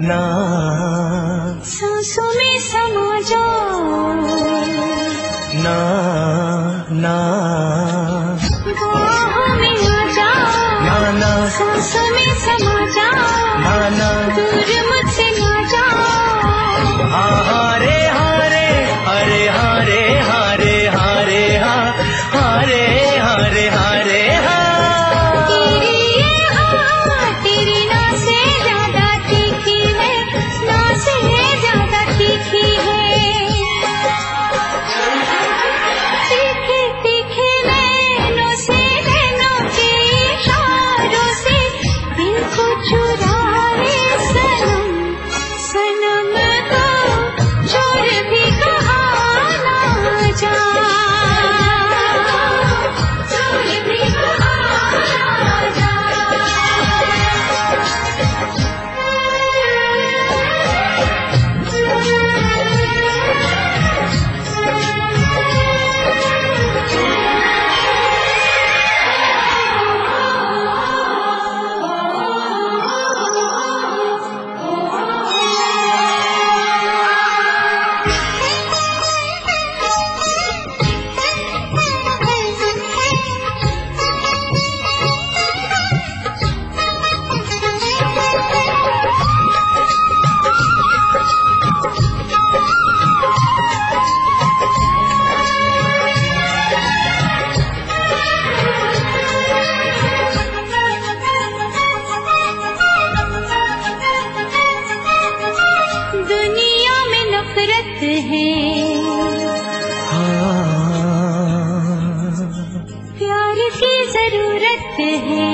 ना सांसों में समा जाओ, ना ना बाहों में आ जाओ, ना ना सांसों में समा जाओ, ना ना दूर मुझसे ना जाओ। हारे हारे हरे हारे हारे हारे हारे हारे हारे तेरी ये हाँ तेरी ना से ज्यादा तीखी है, ना से ज्यादा तीखी है। तीखे तीखे नैनों से नैनों के इशारों से दिल को चुराए सनम, सनम को छोड़ भी कहा ना जा, छोड़ भी कहा ना जा। दुनिया में नफरत है, प्यार की जरूरत है।